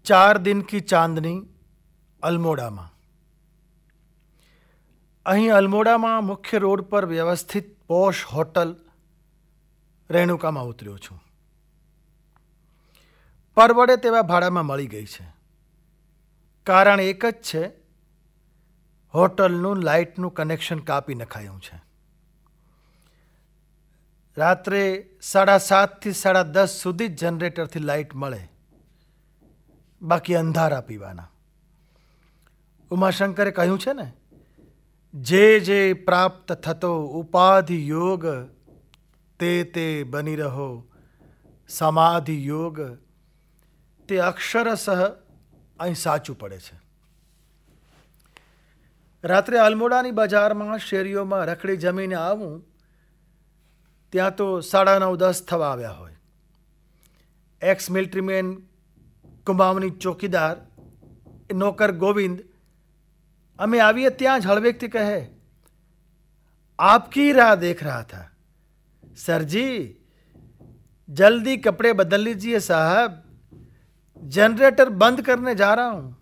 4 दिन की चांदनी અલમોડામાં. અહીં અલમોડામાં મુખ્ય રોડ પર વ્યવસ્થિત પોશ હોટલ રેણુકામાં ઉતર્યો છું. પરવડે તેવા ભાડામાં મળી ગઈ છે. કારણ એક જ છે, હોટલનું લાઇટનું કનેક્શન કાપી નખાયું છે. રાત્રે 7:30 થી 10:30 સુધી જ જનરેટરથી લાઇટ મળે, બાકી અંધારા પીવાના. ઉમાશંકરે કહ્યું છે ને, જે જે પ્રાપ્ત થતો ઉપાધિ યોગ, તે બની રહો સમાધિ યોગ. તે અક્ષરશઃ અહીં સાચું પડે છે. રાત્રે અલમોડાની બજારમાં શેરીઓમાં રખડી જમીને આવું ત્યાં તો 9:30-10 થવા આવ્યા હોય. એક્સ મિલિટરીમેન કુંભાવની ચોકીદાર નોકર ગોવિંદ અમે આવીએ ત્યાં જ હળવેકથી કહે, આપકી રાહ દેખ રહા થા. સરજી જલ્દી કપડે બદલ लीजिए साहब, जनरेटर बंद करने जा रहा हूं.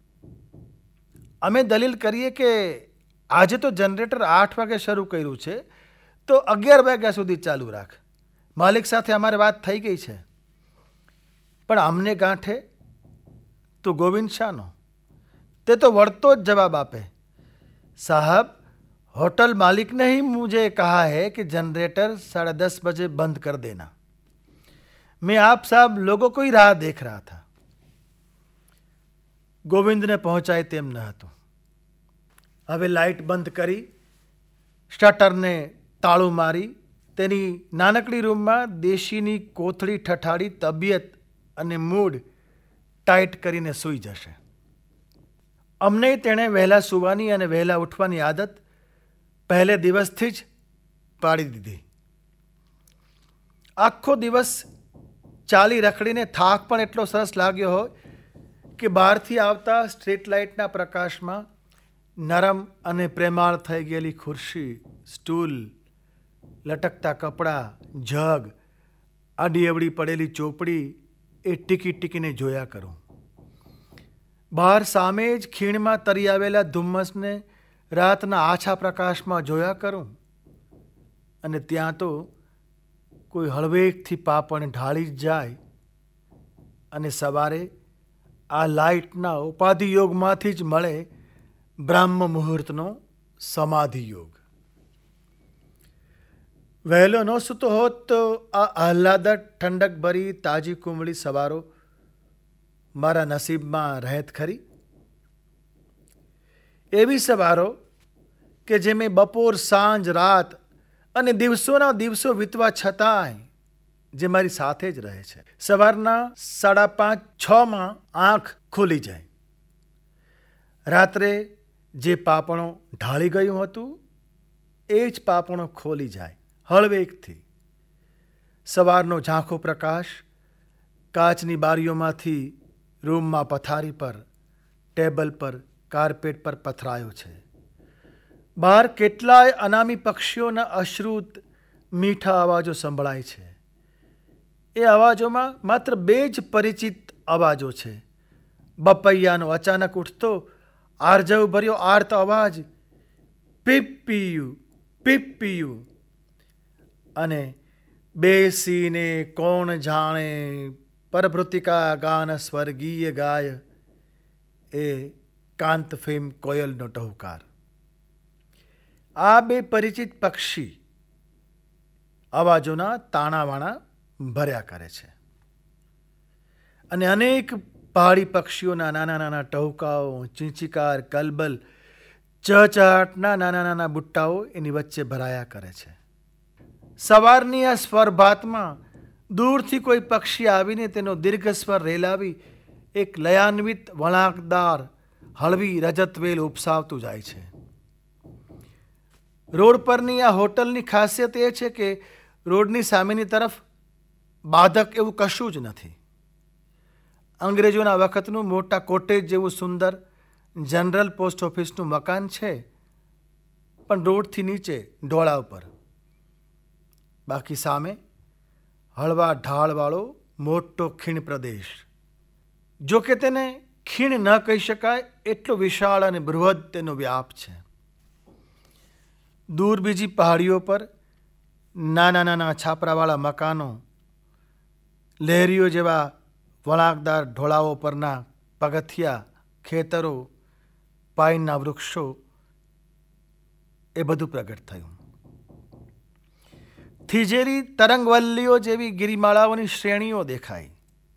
અમે દલીલ કરીએ કે આજે તો જનરેટર 8 વાગે શરૂ કર્યું છે, તો 11 વાગ્યા સુધી ચાલુ રાખ. માલિક સાથે અમારી વાત થઈ ગઈ છે. પણ અમને ગાંઠે તો ગોવિંદ શાનો? તે તો વળતો જ જવાબ આપે, साहब होटल मालिक ने ही मुझे कहा है कि जनरेटर 10:30 बजे बंद कर देना. मैं आप साहब लोगों को ही राह देख रहा था. ગોવિંદને પહોંચાય તેમ ન હતું. હવે લાઇટ બંધ કરી, શટરને તાળું મારી, તેની નાનકડી રૂમમાં દેશીની કોથળી ઠઠાડી તબિયત અને મૂડ ટાઈટ કરીને સૂઈ જશે. અમને તેણે વહેલા સૂવાની અને વહેલા ઉઠવાની આદત પહેલે દિવસથી જ પાડી દીધી. આખો દિવસ ચાલી રખડીને થાક પણ એટલો સરસ લાગ્યો હોય કે બહારથી આવતા સ્ટ્રીટ લાઇટના પ્રકાશમાં નરમ અને પ્રેમાળ થઈ ગયેલી ખુરશી, સ્ટૂલ, લટકતા કપડાં, જગ, આડી અવળી પડેલી ચોપડી એ ટીકી ટીકીને જોયા કરું. બહાર સામે જ ખીણમાં તરી આવેલા ધુમ્મસને રાતના આછા પ્રકાશમાં જોયા કરું. અને ત્યાં તો કોઈ હળવેકથી પાપણ ઢાળી જ જાય અને સવારે આ લાઇટના ઉપાધિ યોગમાંથી જ મળે બ્રાહ્મ મુહૂર્તનો સમાધિ યોગ. વહેલો ન સૂતો હોત તો આ આહલાદક ઠંડક ભરી તાજી કુમળી સવારો મારા નસીબમાં રહેત ખરી? એવી સવારો કે જે મેં બપોર, સાંજ, રાત અને દિવસોના દિવસો વીતવા છતાંય જે મારી સાથે જ રહે છે. સવારના 5:30-6 આંખ ખુલી જાય. રાત્રે જે પાપણો ઢાળી ગયું હતું એ જ પાપણો ખોલી જાય હળવેકથી. સવારનો ઝાંખો પ્રકાશ કાચની બારીઓમાંથી રૂમમાં પથારી પર, ટેબલ પર, કાર્પેટ પર પથરાયો છે. બહાર કેટલાય અનામી પક્ષીઓના અશ્રુત મીઠા અવાજો સંભળાય છે. એ અવાજોમાં માત્ર 2 જ પરિચિત અવાજો છે. બપૈયાનો અચાનક ઉઠતો આર્જવ ભર્યો આર્ત અવાજ, પીપ્પીયું પીપ્પીયું, અને બેસીને કોણ જાણે પરભૃતિકા ગાન સ્વર્ગીય ગાય એ કાંત ફેમ કોયલનો ટહુકાર. આ 2 પરિચિત પક્ષી અવાજોના તાણાવાણા ભર્યા કરે છે. અને અનેક પહાડી પક્ષીઓના નાના નાના ટહુકાઓ, ચીંચીકાર, કલબલ, ચહચહાટના નાના નાના બુટ્ટાઓ એની વચ્ચે ભરાયા કરે છે. સવારની આ સ્વરભાતમાં દૂરથી કોઈ પક્ષી આવીને તેનો દીર્ઘ સ્વર રેલાવી એક લયાન્વિત વળાંકદાર હળવી રજતવેલ ઉપસાવતું જાય છે. રોડ પરની આ હોટલની ખાસિયત એ છે કે રોડની સામેની તરફ બાધક એવું કશું જ નથી. અંગ્રેજોના વખતનું મોટા કોટેજ જેવું સુંદર જનરલ પોસ્ટ ઓફિસનું મકાન છે, પણ રોડથી નીચે ઢોળા ઉપર. બાકી સામે હળવા ઢાળવાળો મોટો ખીણ પ્રદેશ, જો કે તેને ખીણ ન કહી શકાય એટલો વિશાળ અને બૃહદ તેનો વ્યાપ છે. દૂર બીજી પહાડીઓ પર નાના નાના છાપરાવાળા મકાનો, લહેરીઓ જેવા વળાંકદાર ઢોળાવો પરના પગથિયા, ખેતરો, પાઇનના વૃક્ષો, એ બધું પ્રગટ થયું. થીજેરી તરંગવલ્લીઓ જેવી ગિરિમાળાઓની શ્રેણીઓ દેખાઈ.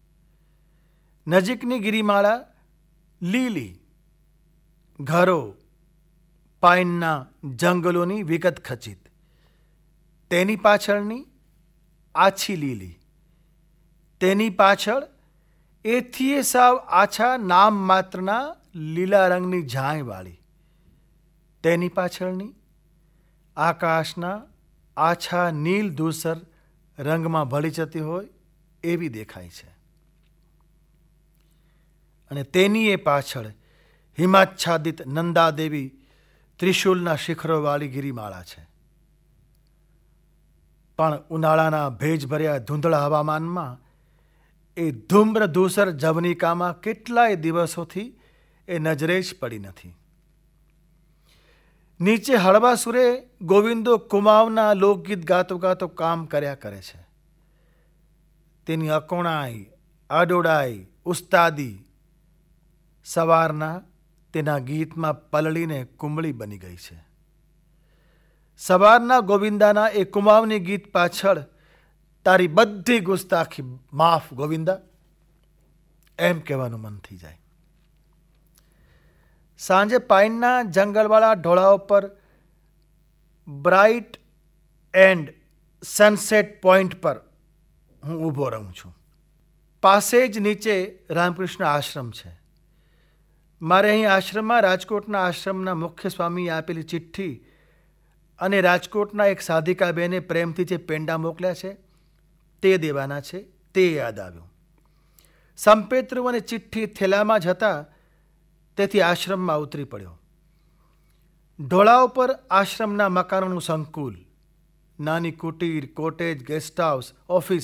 નજીકની ગિરિમાળા લીલી, ઘરો, પાઇનના જંગલોની વિગત ખચિત. તેની પાછળની આછી લીલી, તેની પાછળ એથી એ સાવ આછા નામ માત્રના લીલા રંગની ઝાંયવાળી, તેની પાછળની આકાશના આછા નીલ ધૂસર રંગમાં ભળી જતી હોય એવી દેખાય છે. અને તેની એ પાછળ હિમાચ્છાદિત નંદાદેવી ત્રિશુલના શિખરોવાળી ગિરિમાળા છે. પણ ઉનાળાના ભેજભર્યા ધૂંધળા હવામાનમાં એ ધૂમ્ર ધૂસર જવનિકામાં કેટલાય દિવસોથી એ નજરે જ પડી નથી. નીચે હળવા સુરે ગોવિંદો કુમાવના લોકગીત ગાતો ગાતો કામ કર્યા કરે છે. તેની અકોણાઈ, આડોડાઈ, ઉસ્તાદી સવારના તેના ગીતમાં પલળીને કુંબળી બની ગઈ છે. સવારના ગોવિંદાના એ કુમાવની ગીત પાછળ તારી બધી ગુસ્તાખી માફ ગોવિંદા, એમ કહેવાનું મન થઈ જાય. સાંજે પાઇનના જંગલવાળા ઢોળાઓ પર બ્રાઇટ એન્ડ સનસેટ પોઈન્ટ પર હું ઊભો રહું છું. પાસે જ નીચે રામકૃષ્ણ આશ્રમ છે. મારે અહીં આશ્રમમાં રાજકોટના આશ્રમના મુખ્ય સ્વામીએ આપેલી ચિઠ્ઠી અને રાજકોટના એક સાધિકા બેને પ્રેમથી જે પેંડા મોકલ્યા છે તે દેવાના છે, તે યાદ આવ્યું. સંપેતરું અને ચિઠ્ઠી થેલામાં જ હતા, તેથી આશ્રમમાં ઉતરી પડ્યો. ઢોળાવ પર આશ્રમના મકાનોનું સંકુલ, નાની કુટીર, કોટેજ, ગેસ્ટ હાઉસ, ઓફિસ,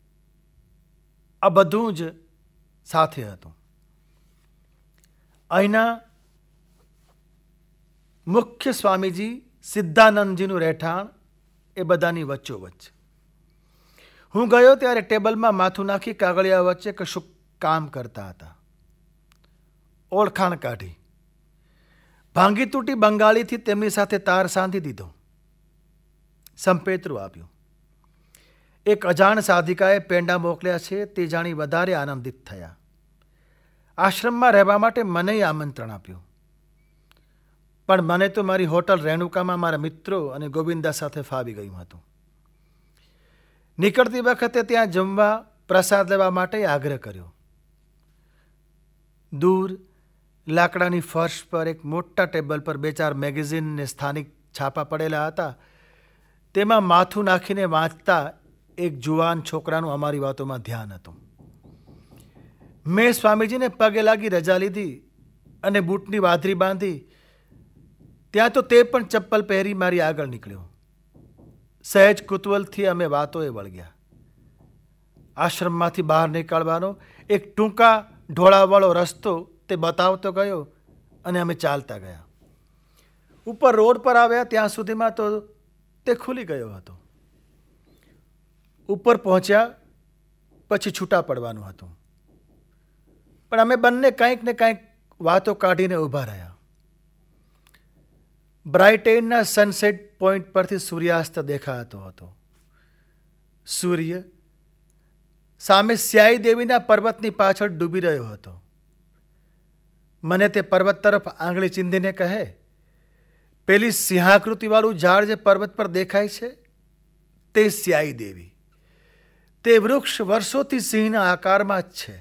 આ બધું જ સાથે હતું. અહીંના મુખ્ય સ્વામીજી સિદ્ધાનંદજીનું રહેઠાણ એ બધાની વચ્ચોવચ્ચ. હું ગયો ત્યારે ટેબલમાં માથું નાખી કાગળિયા વચ્ચે કશું કામ કરતા હતા. ઓળખાણ કાઢી, ભાંગી તૂટી બંગાળીથી તેમની સાથે તાર સાંધી દીધો. સંપેતરું આપ્યું. એક અજાણ સાધિકાએ પેંડા મોકલ્યા છે તે જાણી વધારે આનંદિત થયા. આશ્રમમાં રહેવા માટે મને આમંત્રણ આપ્યું. પણ મને તો મારી હોટલ રેણુકામાં મારા મિત્રો અને ગોવિંદા સાથે ફાવી ગયું હતું. નીકળતી વખતે ત્યાં જમવા, પ્રસાદ લેવા માટે આગ્રહ કર્યો. દૂર લાકડાની ફર્શ પર એક મોટા ટેબલ પર 2-4 મેગેઝિન ને સ્થાનિક છાપા પડેલા હતા. તેમાં માથું નાખીને વાંચતા એક જુવાન છોકરાનું અમારી વાતોમાં ધ્યાન હતું. મેં સ્વામીજીને પગે લાગી રજા લીધી અને બૂટની વાધરી બાંધી. ત્યાં તો તે પણ ચપ્પલ પહેરી મારી આગળ નીકળ્યો. સહેજ કુતૂહલથી અમે વાતોએ વળગ્યા. આશ્રમમાંથી બહાર નીકળવાનો એક ટૂંકા ઢોળાવાળો રસ્તો તે બતાવતો ગયો અને અમે ચાલતા ગયા. ઉપર રોડ પર આવ્યા ત્યાં સુધીમાં તો તે ખુલી ગયો હતો. ઉપર પહોંચ્યા પછી છૂટા પડવાનું હતું. પણ અમે બંને કંઈક ને કંઈક વાતો કાઢીને ઊભા રહ્યા. બ્રાઇટેનના સનસેટ પોઈન્ટ પરથી સૂર્યાસ્ત દેખાતો હતો. સૂર્ય સામે સ્યાઈ દેવીના પર્વતની પાછળ ડૂબી રહ્યો હતો. મને તે પર્વત તરફ આંગળી ચીંધીને કહે, પેલી સિંહાકૃતિવાળું ઝાડ જે પર્વત પર દેખાય છે તે સ્યાઈ દેવી. તે વૃક્ષ વર્ષોથી સિંહના આકારમાં જ છે.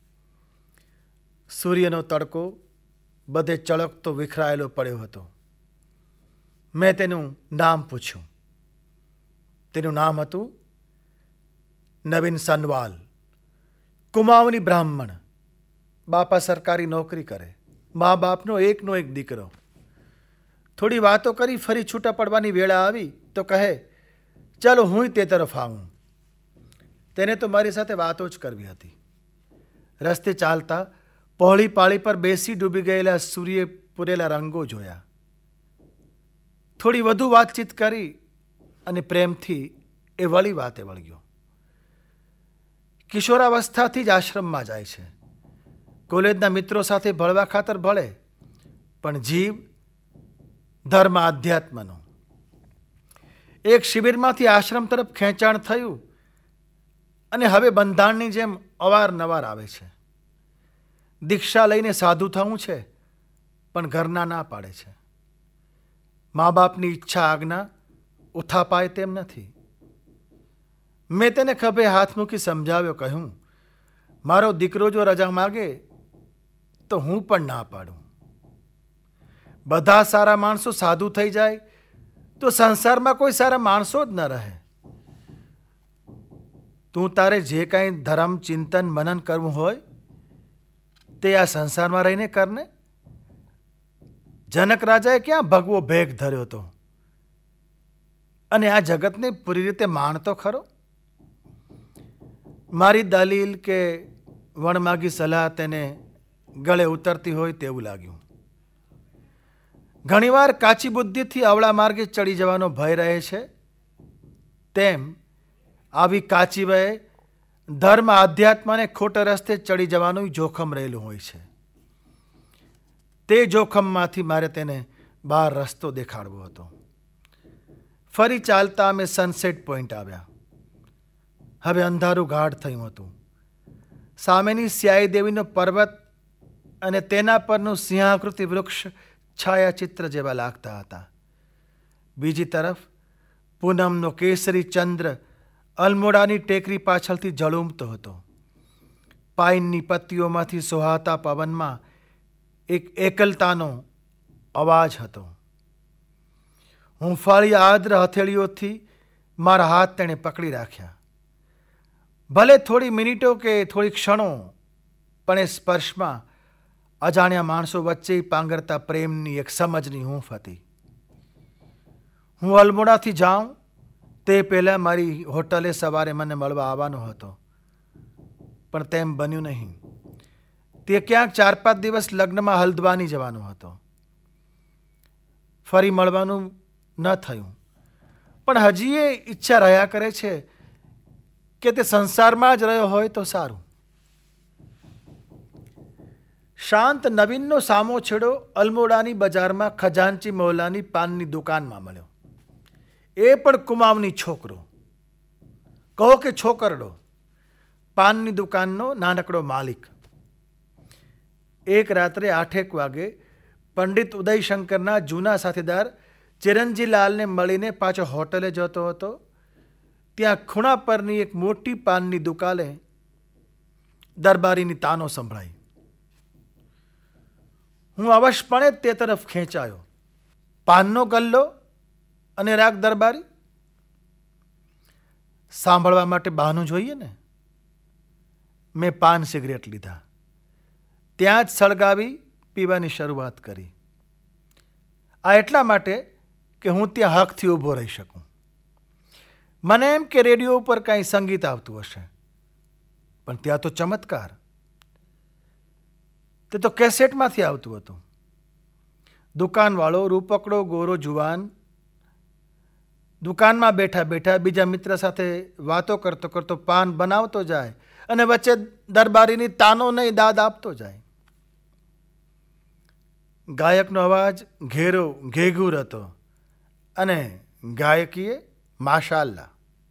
સૂર્યનો તડકો બધે ચળકતો વિખરાયેલો પડ્યો હતો. મેં તેનું નામ પૂછ્યું. તેનું નામ હતું નવીન સનવાલ. કુમાવની બ્રાહ્મણ. બાપા સરકારી નોકરી કરે. મા બાપનો એકનો એક દીકરો. થોડી વાતો કરી ફરી છૂટા પડવાની વેળા આવી તો કહે, ચાલો હું તે તરફ આવું. તેને તો મારી સાથે વાતો જ કરવી હતી. રસ્તે ચાલતા પહોળી પાળી પર બેસી ડૂબી ગયેલા સૂર્યે પૂરેલા રંગો જોયા. થોડી વધુ વાતચીત કરી અને પ્રેમથી એ વળી વાતે વળગ્યો. કિશોરાવસ્થાથી જ આશ્રમમાં જાય છે. કોલેજના મિત્રો સાથે ભળવા ખાતર ભળે, પણ જીવ ધર્મ આધ્યાત્મનો. એક શિબિરમાંથી આશ્રમ તરફ ખેંચાણ થયું અને હવે બંધાણની જેમ અવારનવાર આવે છે. દીક્ષા લઈને સાધુ થવું છે, પણ ઘરના ના પાડે છે. મા બાપની ઈચ્છા આજ્ઞા ઉથાપાય તેમ નથી. મેં તેને ખભે હાથ મૂકી સમજાવ્યો, કહ્યું, મારો દીકરો જો રજા માગે તો હું પણ ના પાડું. બધા સારા માણસો સાધુ થઈ જાય તો સંસારમાં કોઈ સારા માણસો જ ન રહે. તું તારે જે કાંઈ ધર્મ ચિંતન મનન કરવું હોય તે આ સંસારમાં રહીને કરને. જનક રાજાએ ક્યાં ભગવો ભેગ ધર્યો હતો, અને આ જગતને પૂરી રીતે માણતો ખરો. મારી દલીલ કે વણમાગી સલાહ તેને ગળે ઉતરતી હોય તેવું લાગ્યું. ઘણીવાર કાચી બુદ્ધિથી અવળા માર્ગે ચડી જવાનો ભય રહે છે, તેમ આવી કાચી વયે ધર્મ આધ્યાત્મને ખોટા રસ્તે ચડી જવાનું જોખમ રહેલું હોય છે. તે જોખમમાંથી મારે તેને બહાર રસ્તો દેખાડવો હતો. ફરી ચાલતા અમે સનસેટ પોઈન્ટ આવ્યા. હવે અંધારું ગાઢ થયું હતું. સામેની સ્યાઈ દેવીનો પર્વત અને તેના પરનું સિંહાકૃતિ વૃક્ષ છાયાચિત્ર જેવા લાગતા હતા. બીજી તરફ પૂનમનો કેસરી ચંદ્ર અલમોડાની ટેકરી પાછળથી ઝળુમતો હતો. પાઇનની પત્તીઓમાંથી સોહાતા પવનમાં એક એકલતાનો અવાજ હતો. હુંફાળી આદ્ર હથેળીઓથી મારા હાથ તેણે પકડી રાખ્યા. ભલે થોડી મિનિટો કે થોડી ક્ષણો, પણ એ સ્પર્શમાં અજાણ્યા માણસો વચ્ચે પાંગરતા પ્રેમની એક સમજની હૂંફ હતી. હું અલમોડાથી જાઉં તે પહેલાં મારી હોટલે સવારે મને મળવા આવવાનો હતો, પણ તેમ બન્યું નહીં. તે ક્યાંક 4-5 દિવસ લગ્નમાં હલ્દવાની જવાનો હતો. ફરી મળવાનું ન થયું, પણ હજી એ ઈચ્છા રહ્યા કરે છે કે તે સંસારમાં જ રહ્યો હોય તો સારું. શાંત નવીનનો સામો છેડો અલમોડાની બજારમાં ખજાનચી મહોલ્લાની પાનની દુકાનમાં મળ્યો. એ પણ કુમાવની છોકરો, કહો કે છોકરડો, પાનની દુકાનનો નાનકડો માલિક. એક રાત્રે 8 વાગે પંડિત ઉદયશંકરના જૂના સાથીદાર ચિરંજીલાલને મળીને પાછો હોટલે જતો હતો. ત્યાં ખૂણા પરની એક મોટી પાનની દુકાને દરબારીની તાનો સંભળાઈ. હું અવશપણે તે તરફ ખેંચાયો. પાનનો ગલ્લો અને રાગ દરબારી સાંભળવા માટે બહાનું જોઈએ ને. મેં પાન સિગરેટ લીધા, ત્યાં જ સળગાવી પીવાની શરૂઆત કરી. આ એટલા માટે કે હું ત્યાં હકથી ઊભો રહી શકું. મને એમ કે રેડિયો ઉપર કાંઈ સંગીત આવતું હશે, પણ ત્યાં તો ચમત્કાર, તે તો કેસેટમાંથી આવતું હતું. દુકાનવાળો રૂપકડો ગોરો જુવાન દુકાનમાં બેઠા બેઠા બીજા મિત્ર સાથે વાતો કરતો કરતો પાન બનાવતો જાય અને વચ્ચે દરબારીની તાનો નહીં દાદ આપતો જાય. ગાયકનો અવાજ ઘેરો ઘેઘૂર હતો અને ગાયકીએ માશાલ્લા.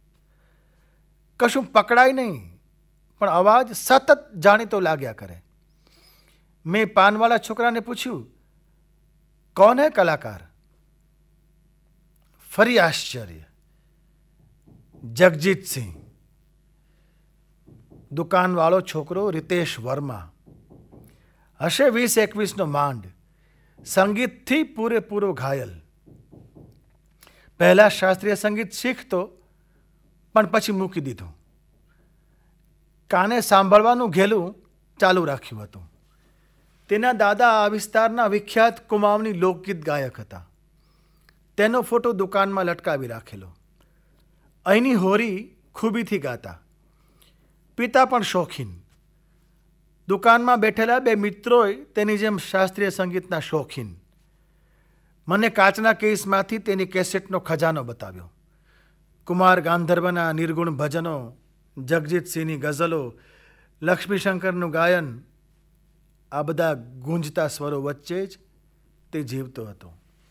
કશું પકડાય નહીં, પણ અવાજ સતત જાણીતો લાગ્યા કરે. મેં પાનવાળા છોકરાને પૂછ્યું, કોણ હે કલાકાર? ફરી આશ્ચર્ય. જગજીતસિંહ. દુકાનવાળો છોકરો રીતેશ વર્મા, હશે 20-21નો માંડ, સંગીતથી પૂરેપૂરો ઘાયલ. પહેલા શાસ્ત્રીય સંગીત શીખતો, પણ પછી મૂકી દીધું. કાને સાંભળવાનું ઘેલું ચાલુ રાખ્યું હતું. તેના દાદા આ વિસ્તારના વિખ્યાત કુમાવની લોકગીત ગાયક હતા. તેનો ફોટો દુકાનમાં લટકાવી રાખેલો. અહીંની હોરી ખૂબીથી ગાતા. પિતા પણ શોખીન. દુકાનમાં બેઠેલા બે મિત્રોએ તેની જેમ શાસ્ત્રીય સંગીતના શોખીન મને કાચના કેસમાંથી તેની કેસેટનો ખજાનો બતાવ્યો. કુમાર ગાંધર્વના નિર્ગુણ ભજનો, જગજીતસિંહની ગઝલો, લક્ષ્મીશંકરનું ગાયન, આ બધા ગુંજતા સ્વરો વચ્ચે જ તે જીવતો હતો.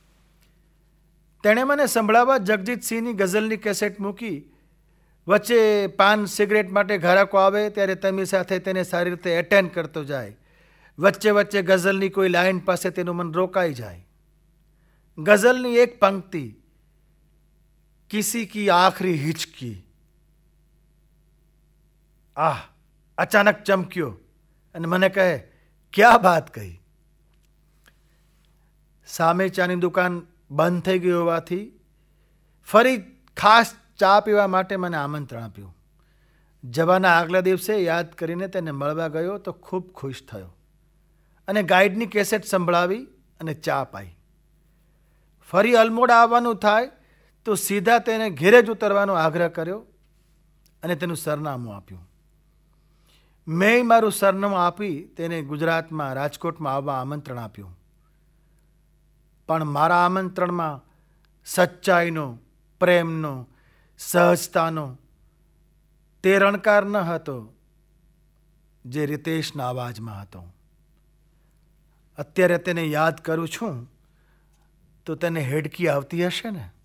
તેણે મને સંભળાવવા જગજીતસિંહની ગઝલની કેસેટ મૂકી. વચ્ચે પાન સિગરેટ માટે ઘરાકો આવે ત્યારે તેમની સાથે તેને સારી રીતે એટેન્ડ કરતો જાય. વચ્ચે વચ્ચે ગઝલની કોઈ લાઈન પાસે તેનું મન રોકાઈ જાય. ગઝલની એક પંક્તિ, કિસી કી આખરી હિચકી, અચાનક ચમક્યો અને મને કહે, ક્યા બાત કહી. સામે ચાની દુકાન બંધ થઈ ગઈ હોવાથી ફરી ખાસ ચા પીવા માટે મને આમંત્રણ આપ્યું. જવાના આગલા દિવસે યાદ કરીને તેને મળવા ગયો તો ખૂબ ખુશ થયો અને ગાઈડની કેસેટ સંભળાવી અને ચા પાઈ. ફરી અલમોડા આવવાનું થાય તો સીધા તેને ઘેરે જ ઉતરવાનો આગ્રહ કર્યો અને તેનું સરનામું આપ્યું. મેં મારું સરનામું આપી તેને ગુજરાતમાં રાજકોટમાં આવવા આમંત્રણ આપ્યું. પણ મારા આમંત્રણમાં સચ્ચાઈનો, પ્રેમનો, સહજતાનો તે રણકાર ન હતો જે રીતેશના અવાજમાં હતો. અત્યારે તેને યાદ કરું છું તો તેને હેડકી આવતી હશે ને.